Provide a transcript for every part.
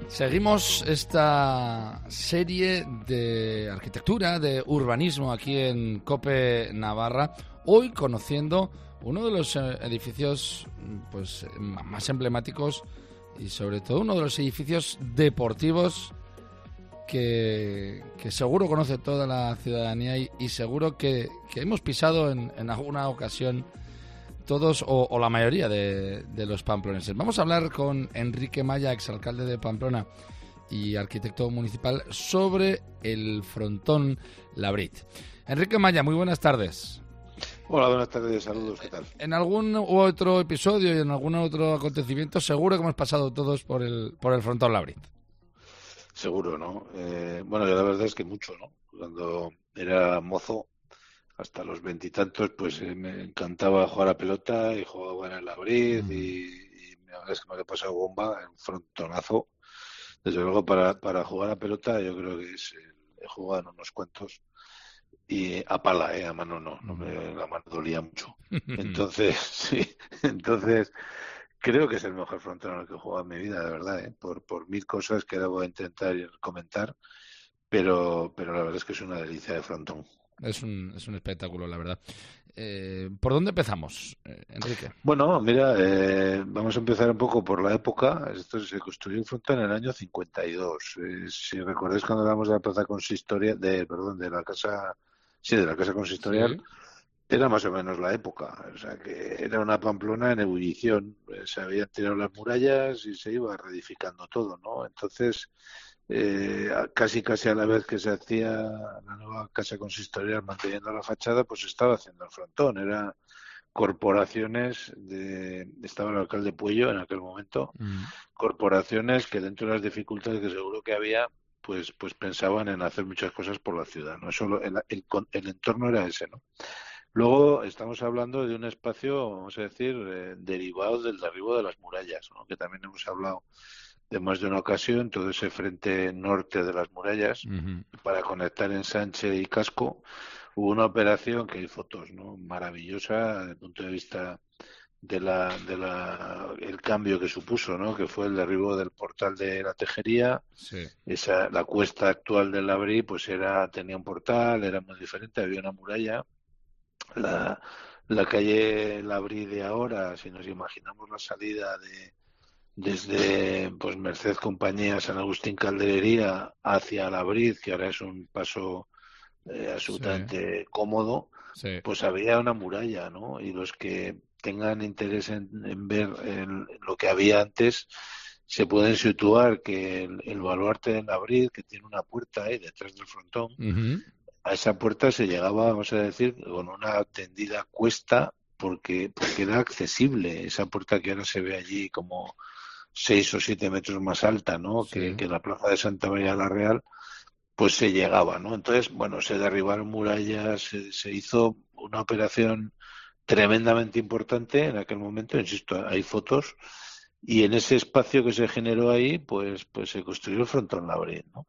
Seguimos esta serie de arquitectura, de urbanismo aquí en COPE Navarra, hoy conociendo uno de los edificios pues más emblemáticos y sobre todo uno de los edificios deportivos que seguro conoce toda la ciudadanía y seguro que hemos pisado en alguna ocasión todos o la mayoría de los pamploneses. Vamos a hablar con Enrique Maya, exalcalde de Pamplona y arquitecto municipal, sobre el frontón Labrit. Enrique Maya, muy buenas tardes. Hola, buenas tardes, saludos, ¿qué tal? En algún otro episodio y en algún otro acontecimiento seguro que hemos pasado todos por el frontón Labrit. Seguro, ¿no? Bueno, yo la verdad es que mucho, ¿no? Cuando era mozo, hasta los veintitantos, pues me encantaba jugar a pelota y jugaba en el Labrit y la verdad es que me he pasado bomba en un frontonazo. Desde luego, para jugar a pelota yo creo que he jugado en unos cuantos y a pala, a mano no, la mano dolía mucho. Entonces, sí, creo que es el mejor frontón en el que he jugado en mi vida, de verdad, por mil cosas que ahora voy a intentar comentar, pero la verdad es que es una delicia de frontón. Es un espectáculo, la verdad. ¿Por dónde empezamos, Enrique? Bueno, mira, vamos a empezar un poco por la época. Esto se construyó el frontón en el año 52. Si recordáis cuando hablamos de la plaza consistorial, de la casa, sí, de la casa consistorial, Sí. era más o menos la época. O sea, que era una Pamplona en ebullición. Se habían tirado las murallas y se iba reedificando todo, ¿no? Entonces, casi a la vez que se hacía la nueva casa consistorial manteniendo la fachada, pues se estaba haciendo el frontón. Era corporaciones estaba el alcalde Puello en aquel momento, corporaciones que dentro de las dificultades que seguro que había, pues pensaban en hacer muchas cosas por la ciudad, ¿no? Eso, el entorno era ese, ¿no? Luego estamos hablando de un espacio, vamos a decir, derivado del derribo de las murallas, ¿no? Que también hemos hablado de más de una ocasión, todo ese frente norte de las murallas, para conectar Ensanche y Casco. Hubo una operación que hay fotos, ¿no? Maravillosa desde el punto de vista de el cambio que supuso, ¿no? Que fue el derribo del portal de la Tejería. Sí. La cuesta actual del Labrí, pues tenía un portal, era muy diferente, había una muralla. La calle Labrí de ahora, si nos imaginamos la salida desde pues Merced Compañía, San Agustín Calderería hacia Labrid, que ahora es un paso absolutamente cómodo, Sí. pues había una muralla, ¿no? Y los que tengan interés en ver lo que había antes, se pueden situar que el baluarte de Labrid, que tiene una puerta ahí detrás del frontón, a esa puerta se llegaba, vamos a decir, con una tendida cuesta, porque era accesible. Esa puerta que ahora se ve allí como 6 o 7 metros más alta, ¿no? Sí. Que la plaza de Santa María la Real, pues se llegaba, ¿no? Entonces, bueno, se derribaron murallas, se hizo una operación tremendamente importante en aquel momento, insisto, hay fotos, y en ese espacio que se generó ahí, pues se construyó el frontón Labrit, ¿no?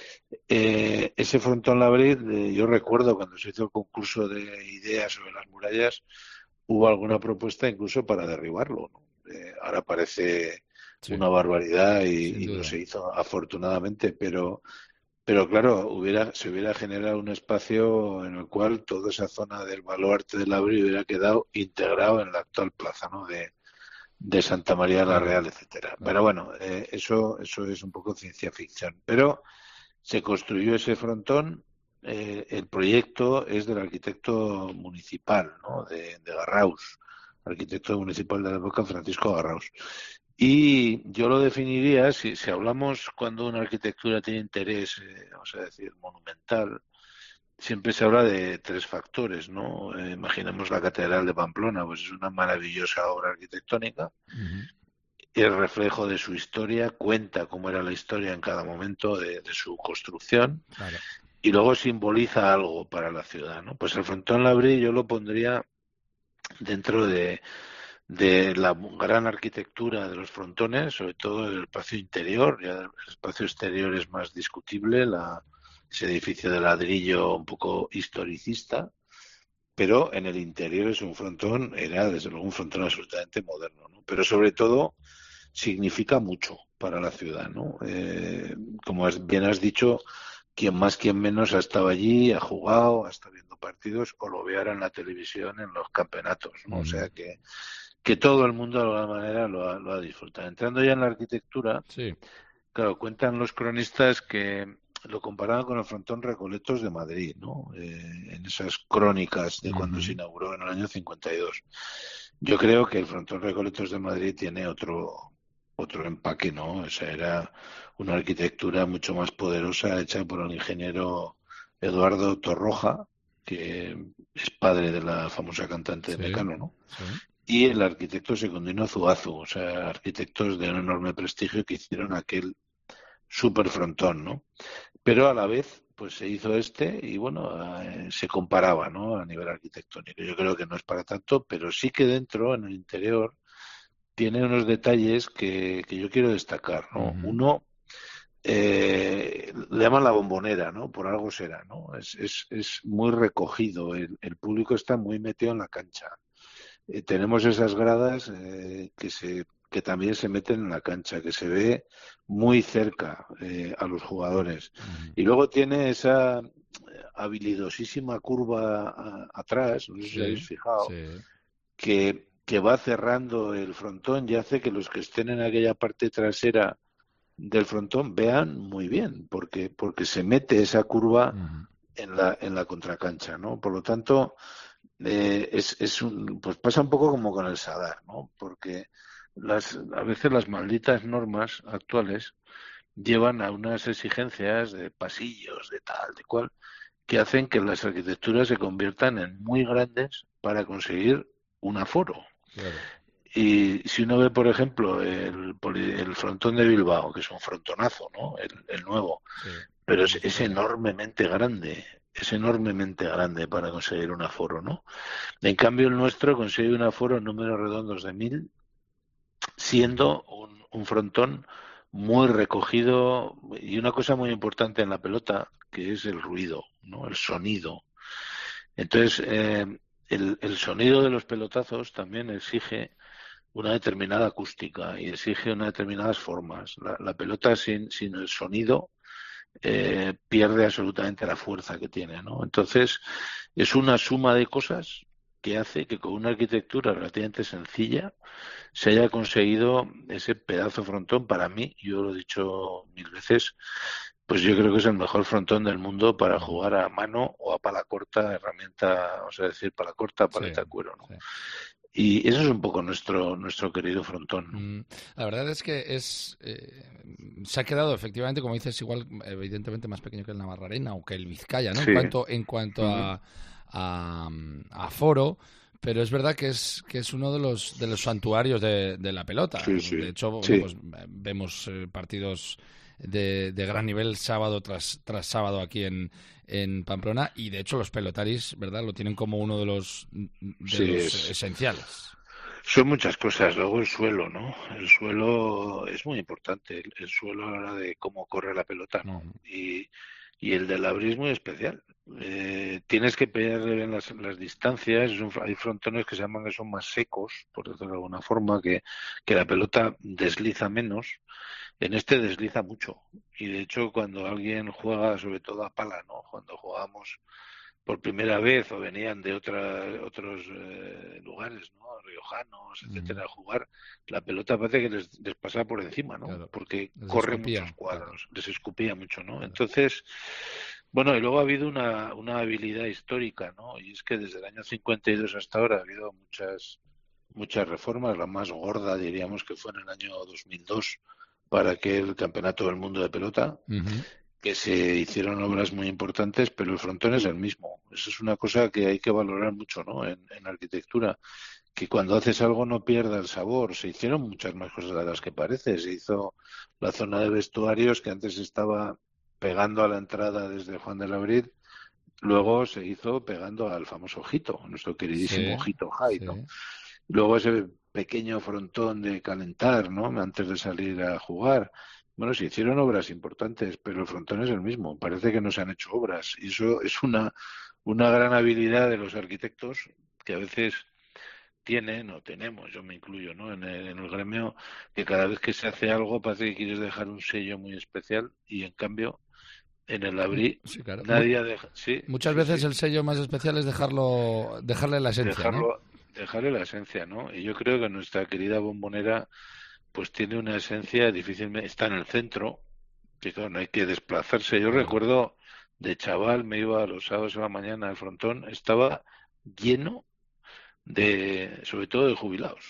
Ese frontón Labrit, yo recuerdo cuando se hizo el concurso de ideas sobre las murallas, hubo alguna propuesta incluso para derribarlo, ¿no? Ahora parece una barbaridad y no se hizo afortunadamente, pero claro, se hubiera generado un espacio en el cual toda esa zona del baluarte del Labrit hubiera quedado integrado en la actual plaza, ¿no? de Santa María la Real, etcétera. Claro. Pero bueno, eso es un poco ciencia ficción. Pero se construyó ese frontón. El proyecto es del arquitecto municipal, ¿no? de Garraus, arquitecto municipal de la época, Francisco Garraus. Y yo lo definiría, si hablamos cuando una arquitectura tiene interés, vamos a decir, monumental, siempre se habla de 3 factores, ¿no? Imaginemos la Catedral de Pamplona, pues es una maravillosa obra arquitectónica. El reflejo de su historia, cuenta cómo era la historia en cada momento de su construcción. Claro. Y luego simboliza algo para la ciudad, ¿no? Pues el frontón Labrit yo lo pondría dentro de la gran arquitectura de los frontones, sobre todo el espacio interior. Ya el espacio exterior es más discutible, ese edificio de ladrillo un poco historicista, pero en el interior es un frontón, era desde luego un frontón absolutamente moderno, ¿no? Pero sobre todo significa mucho para la ciudad, ¿no? Como bien has dicho, quien más, quien menos ha estado allí, ha jugado, ha estado viendo partidos o lo ve ahora en la televisión en los campeonatos, ¿no? O sea que todo el mundo de alguna manera lo ha disfrutado. Entrando ya en la arquitectura, Sí. claro, cuentan los cronistas que lo comparaban con el frontón Recoletos de Madrid, ¿no? En esas crónicas de cuando se inauguró en el año 52. Yo creo que el frontón Recoletos de Madrid tiene otro empaque, ¿no? O sea, era una arquitectura mucho más poderosa hecha por el ingeniero Eduardo Torroja, que es padre de la famosa cantante de Sí, Mecano, ¿no? sí. Y el arquitecto Secundino Zuazu, o sea, arquitectos de un enorme prestigio que hicieron aquel super frontón, ¿no? Pero a la vez, pues se hizo y bueno, se comparaba, ¿no? A nivel arquitectónico. Yo creo que no es para tanto, pero sí que dentro, en el interior, tiene unos detalles que yo quiero destacar, ¿no? Uno, le llaman la bombonera, ¿no? Por algo será, ¿no? Es muy recogido, el público está muy metido en la cancha. Tenemos esas gradas que también se meten en la cancha, que se ve muy cerca a los jugadores. Y luego tiene esa habilidosísima curva atrás, no sé si habéis Sí, fijado, sí. que va cerrando el frontón y hace que los que estén en aquella parte trasera del frontón vean muy bien, porque se mete esa curva en la contracancha, ¿no? Por lo tanto, pues pasa un poco como con el Sadar, ¿no? Porque a veces las malditas normas actuales llevan a unas exigencias de pasillos, de tal, de cual, que hacen que las arquitecturas se conviertan en muy grandes para un aforo. Claro. Y si uno ve, por ejemplo, el frontón de Bilbao, que es un frontonazo, ¿no? El nuevo, Sí, pero muy potente. es enormemente grande para conseguir un aforo, ¿no? En cambio, el nuestro consigue un aforo en números redondos de 1000, siendo un frontón muy recogido y una cosa muy importante en la pelota, que es el ruido, ¿no? El sonido. Entonces, el sonido de los pelotazos también exige una determinada acústica y exige unas determinadas formas. La pelota sin el sonido pierde absolutamente la fuerza que tiene, ¿no? Entonces, es una suma de cosas que hace que con una arquitectura relativamente sencilla se haya conseguido ese pedazo frontón. Para mí, yo lo he dicho mil veces, pues yo creo que es el mejor frontón del mundo para jugar a mano o a pala corta, herramienta, o sea, decir, pala corta, Sí, paleta de cuero, ¿no? sí. Y eso es un poco nuestro querido frontón, ¿no? La verdad es que se ha quedado efectivamente, como dices, igual evidentemente más pequeño que el Navarrarena o que el Vizcaya, ¿no? Sí. En cuanto Uh-huh. a foro, pero es verdad que es uno de los santuarios de la pelota. Sí, De sí, hecho, bueno, sí, pues vemos partidos de gran nivel sábado tras sábado aquí en Pamplona y de hecho los pelotaris, ¿verdad? Lo tienen como uno de sí, los esenciales. son muchas cosas. Luego el suelo, ¿no? El suelo es muy importante. El suelo a la hora de cómo corre la pelota, ¿no? Ujú. Y el del labrí es muy especial. Tienes que pegarle bien las distancias. Hay frontones que se llaman que son más secos, por decirlo de alguna forma, que la pelota desliza menos. En este desliza mucho. Y de hecho, cuando alguien juega, sobre todo a pala, ¿no? Cuando jugamos por primera vez o venían de otros lugares, ¿no? Riojanos, etcétera, a jugar, la pelota parece que les pasa por encima, ¿no? Claro, Porque les corre muchos escupía, claro, cuadros, les escupía mucho, ¿no? claro. Entonces, bueno, y luego ha habido una habilidad histórica, ¿no? Y es que desde el año 52 hasta ahora ha habido muchas reformas. La más gorda, diríamos, que fue en el año 2002 para que el Campeonato del Mundo de Pelota, Ujú. que se hicieron obras muy importantes, pero el frontón es el mismo. Eso es una cosa que hay que valorar mucho, ¿no? En arquitectura, que cuando haces algo no pierda el sabor. Se hicieron muchas más cosas de las que parece. Se hizo la zona de vestuarios que antes estaba pegando a la entrada desde Juan de Labrid, luego se hizo pegando al famoso Ojito, nuestro queridísimo Sí, Ojito High, ¿no? sí. Luego ese pequeño frontón de calentar, ¿no? Antes de salir a jugar. Bueno, se hicieron obras importantes, pero el frontón es el mismo. Parece que no se han hecho obras. Y eso es una gran habilidad de los arquitectos que a veces tienen o tenemos, yo me incluyo, ¿no? En el gremio, que cada vez que se hace algo parece que quieres dejar un sello muy especial y en cambio en el Labrí Sí, claro. nadie deja, sí, Muchas sí, veces sí, el sello más especial es dejarle la esencia, ¿no? dejarle la esencia, ¿no? Y yo creo que nuestra querida Bombonera pues tiene una esencia difícilmente, está en el centro, que claro, no hay que desplazarse. Yo Claro. recuerdo de chaval, me iba los sábados a la mañana al frontón, estaba lleno sobre todo de jubilados.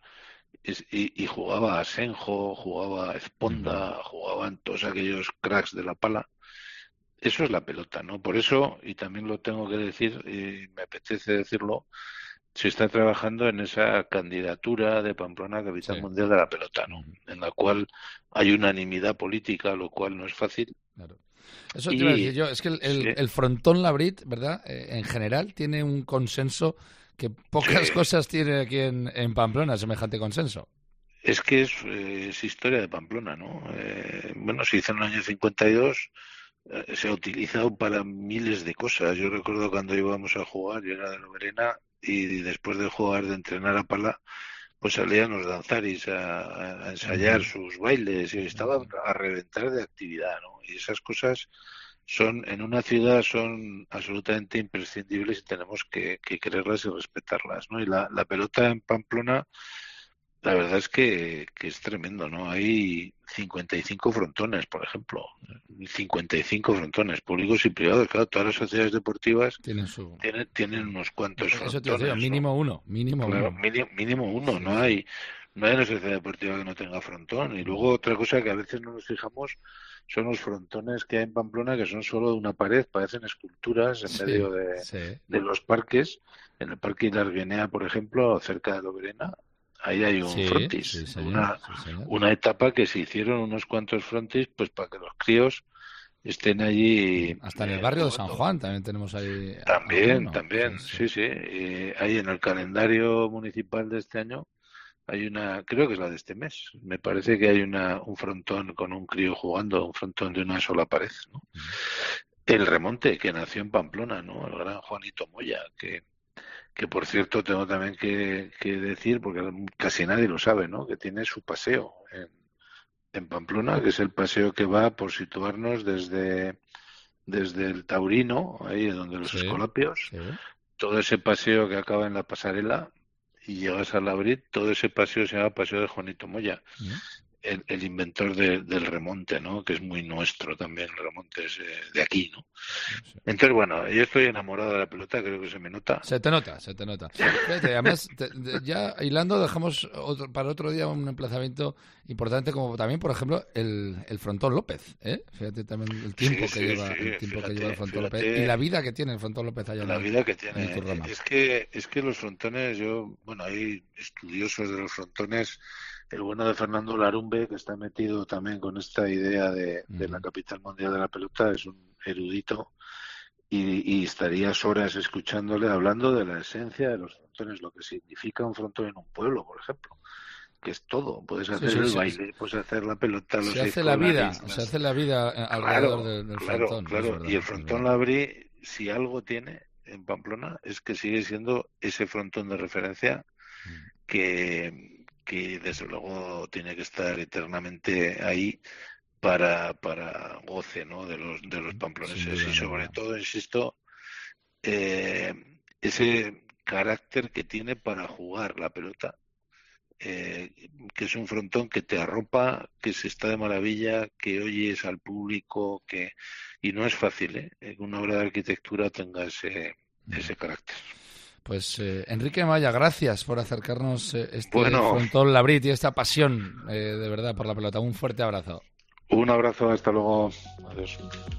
Y jugaba a Senjo, jugaba a Esponda, jugaban todos aquellos cracks de la pala. Eso es la pelota, ¿no? Por eso, y también lo tengo que decir, y me apetece decirlo, se está trabajando en esa candidatura de Pamplona a capital Sí. mundial de la pelota, ¿no? En la cual hay unanimidad política, lo cual no es fácil. Claro. Eso te iba a decir Y yo, es que sí, el frontón Labrit, ¿verdad? En general tiene un consenso que pocas sí, cosas tiene aquí en Pamplona, semejante consenso. es que es historia de Pamplona, ¿no? Bueno, se hizo en el año 52, se ha utilizado para miles de cosas. Yo recuerdo cuando íbamos a jugar, yo era de Loberena, y después de jugar, de entrenar a pala, pues salían los danzaris a ensayar sus bailes y estaban a reventar de actividad, ¿no? Y esas cosas en una ciudad son absolutamente imprescindibles y tenemos que quererlas y respetarlas, ¿no? Y la pelota en Pamplona, la verdad es que es tremendo, ¿no? Hay 55 frontones, por ejemplo. 55 frontones, públicos y privados. Claro, todas las sociedades deportivas Tienen su... tienen unos cuantos Eso te iba a decir, frontones, ¿no? mínimo uno, mínimo Claro, uno. mínimo uno. Sí, sí. No hay una sociedad deportiva que no tenga frontón. Y luego otra cosa que a veces no nos fijamos son los frontones que hay en Pamplona, que son solo de una pared, parecen esculturas en Sí, medio sí. de los parques. En el Parque Ilarguinea, por ejemplo, cerca de Loberena, ahí hay un Sí, frontis, sí, señor. Sí, señor. una etapa que se hicieron unos cuantos frontis, pues para que los críos estén allí Hasta en el barrio de San jugando. Juan también tenemos ahí También, alguno. Sí, también, sí. sí, sí. Hay en el calendario municipal de este año, hay creo que es la de este mes, me parece que hay un frontón con un crío jugando, un frontón de una sola pared, ¿no? El Remonte, que nació en Pamplona, ¿no? El gran Juanito Moya, que por cierto tengo también que decir, porque casi nadie lo sabe, ¿no? Que tiene su paseo en Pamplona, que es el paseo que va por situarnos desde el Taurino, ahí donde los Sí, Escolapios, sí. todo ese paseo que acaba en la pasarela y llegas al Labrit, todo ese paseo se llama Paseo de Juanito Moya, el inventor del remonte, ¿no? Que es muy nuestro también, el remonte es de aquí, ¿no? Sí. Entonces, bueno, yo estoy enamorado de la pelota, creo que se me nota. Se te nota, se te nota. Fíjate, además, ya hilando, dejamos para otro día un emplazamiento importante, como también, por ejemplo, el Frontón López. ¿Eh? Fíjate también el tiempo Sí, que sí, lleva, sí, el tiempo que lleva el Frontón López y fíjate la vida que tiene el Frontón López allá la vida que en tiene. Iturrama. Es que los frontones, bueno, hay estudiosos de los frontones, el bueno de Fernando Larumbe, que está metido también con esta idea de la capital mundial de la pelota, es un erudito y estarías horas escuchándole hablando de la esencia de los frontones, lo que significa un frontón en un pueblo, por ejemplo, que es todo. Puedes Sí, hacer sí, el sí. baile, puedes hacer la pelota, los Se seis hace la vida, colares, se hace la vida alrededor Claro, del claro, Frontón, es claro. Y verdad, el es frontón verdad. Labrí, si algo tiene en Pamplona, es que sigue siendo ese frontón de referencia que desde luego tiene que estar eternamente ahí para goce, ¿no? de los Sin pamploneses y duda sobre ninguna. todo, insisto, eh, ese carácter que tiene para jugar la pelota, que es un frontón que te arropa, que se está de maravilla, que oyes al público, y no es fácil, que una obra de arquitectura tenga ese carácter. Pues Enrique Maya, gracias por acercarnos este Bueno, Frontón Labrit y esta pasión de verdad por la pelota. Un fuerte abrazo. un abrazo, hasta luego. Adiós.